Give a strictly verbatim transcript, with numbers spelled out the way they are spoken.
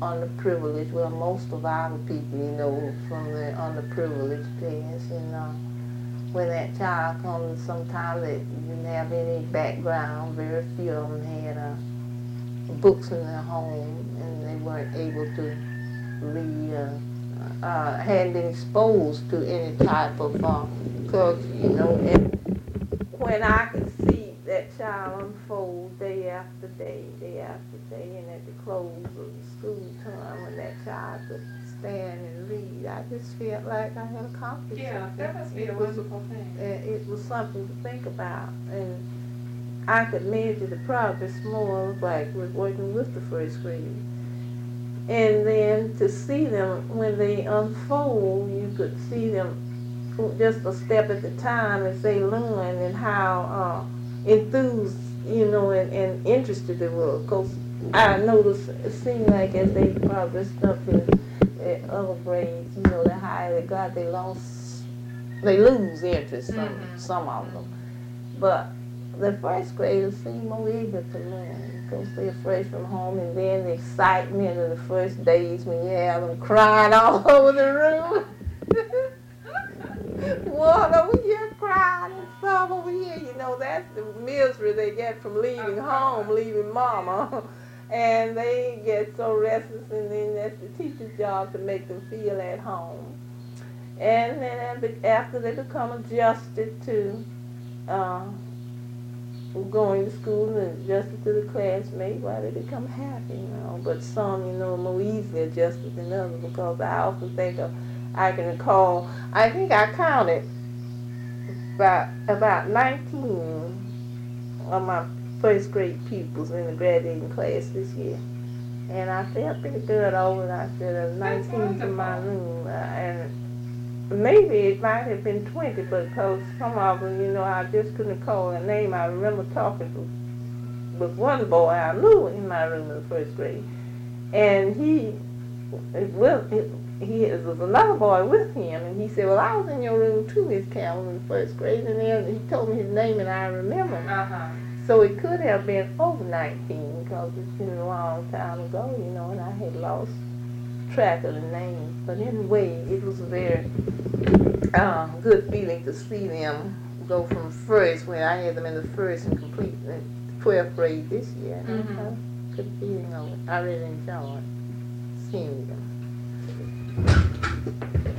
underprivileged. Well, most of our people, you know, from the underprivileged class, and uh, when that child comes, sometimes they didn't have any background. Very few of them had uh, books in their home, and they weren't able to read. Uh, uh, hadn't been exposed to any type of uh, culture, you know. And when I could see that child unfold day after day, day after day, and at the close of the school term, when that child could stand and read, I just felt like I had accomplished yeah, something. that must be It a was wonderful thing. It was something to think about, and I could measure the progress more like with working with the first grade. And then to see them when they unfold, you could see them just a step at a time as they learn, and how uh, enthused, you know, and, and interested they were. Because I noticed it seemed like as they progressed up in, in other grades, you know, the higher they got, they lost, they lose interest, some, mm-hmm. some of them. But the first graders seem more eager to learn because they're fresh from home, and then the excitement of the first days when you have them crying all over the room. One over here crying and some over here, you know, that's the misery they get from leaving home, leaving mama. And they get so restless, and then that's the teacher's job to make them feel at home. And then after they become adjusted to uh, going to school and adjusted to the classmate, why they become happy, you know. But some, you know, are more easily adjusted than others, because I often think of, I can recall, I think I counted about, about nineteen of my first grade pupils in the graduating class this year. And I felt pretty good over it. I said nineteen to my room. Uh, and maybe it might have been twenty, but because some of them, you know, I just couldn't call their name. I remember talking to, with one boy I knew in my room in the first grade. And he, well, he was another boy with him, and he said, well, I was in your room too, Miss Campbell, in the first grade, and then he told me his name, and I remember. Uh-huh. So it could have been over nineteen, because it's been a long time ago, you know, and I had lost track of the names. But anyway, it was a very uh, good feeling to see them go from first, when I had them in the first and complete the twelfth grade this year. Mm-hmm. Uh, good feeling of it. I really enjoyed seeing them.